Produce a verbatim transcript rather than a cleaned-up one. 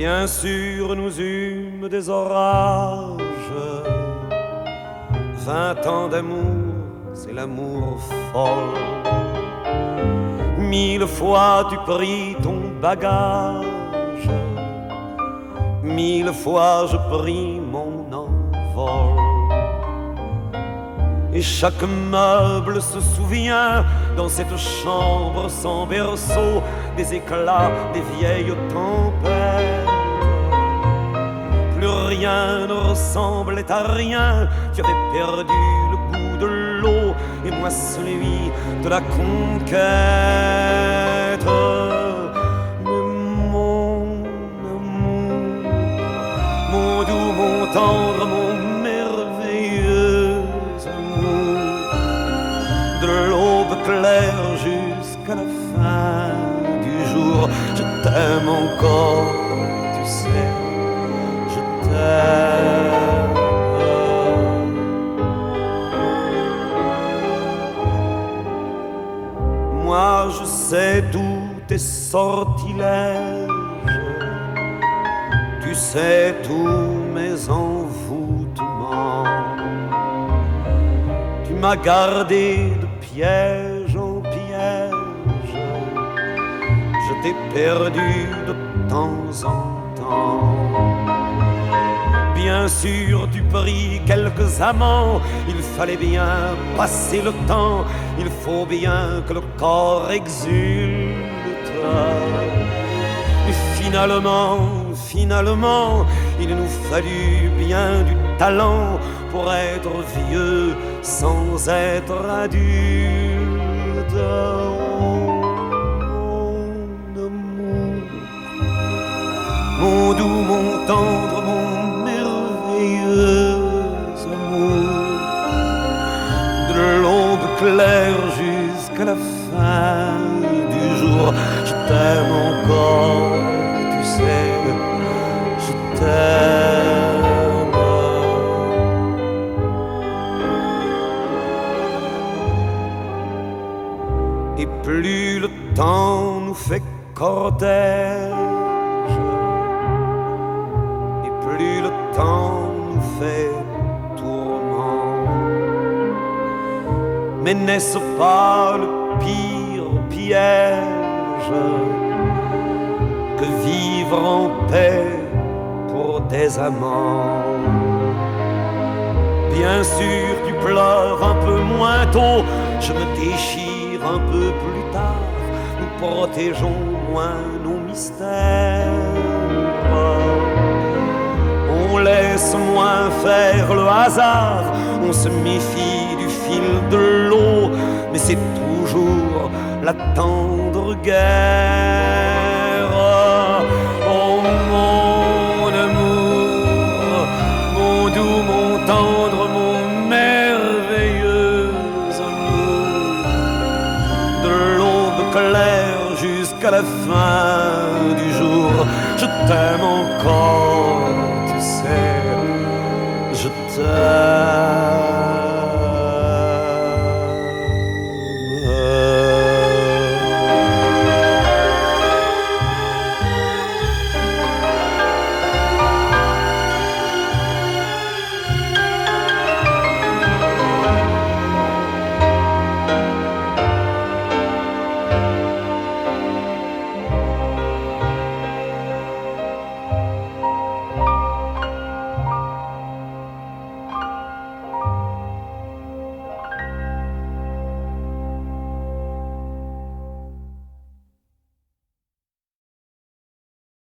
Bien sûr, nous eûmes des orages. Vingt ans d'amour, c'est l'amour folle. Mille fois tu pris ton bagage, mille fois je pris mon envol. Et chaque meuble se souvient dans cette chambre sans berceau des éclats des vieilles tempêtes. Plus rien ne ressemblait à rien, tu avais perdu le goût de l'eau et moi celui de la conquête. Mais mon amour, mon doux, mon tendre, mon merveilleux amour, de l'aube claire jusqu'à la fin du jour, je t'aime encore, tu sais, je t'aime. Moi je sais tous tes sortilèges, tu sais tous mes envoûtements. Tu m'as gardé de piège en piège, je t'ai perdu de temps en temps. Bien sûr, tu pris quelques amants, il fallait bien passer le temps, il faut bien que le corps exulte. Et finalement, finalement, il nous fallut bien du talent pour être vieux sans être adulte. Mon amour, mon doux, mon tendre, mon merveilleux amour, de l'aube claire jusqu'à la fin du jour, je t'aime encore, tu sais, je t'aime. Et plus le temps nous fait cortège, et plus le temps nous fait tourment. Mais n'est-ce pas le pire piège que vivre en paix pour des amants? Bien sûr, tu pleures un peu moins tôt, je me déchire un peu plus tard, nous protégeons moins nos mystères. On laisse moins faire le hasard, on se méfie du fil de l'eau, mais c'est toujours la tendre guerre. Oh mon amour, mon doux, mon tendre, mon merveilleux amour, de l'aube claire jusqu'à la fin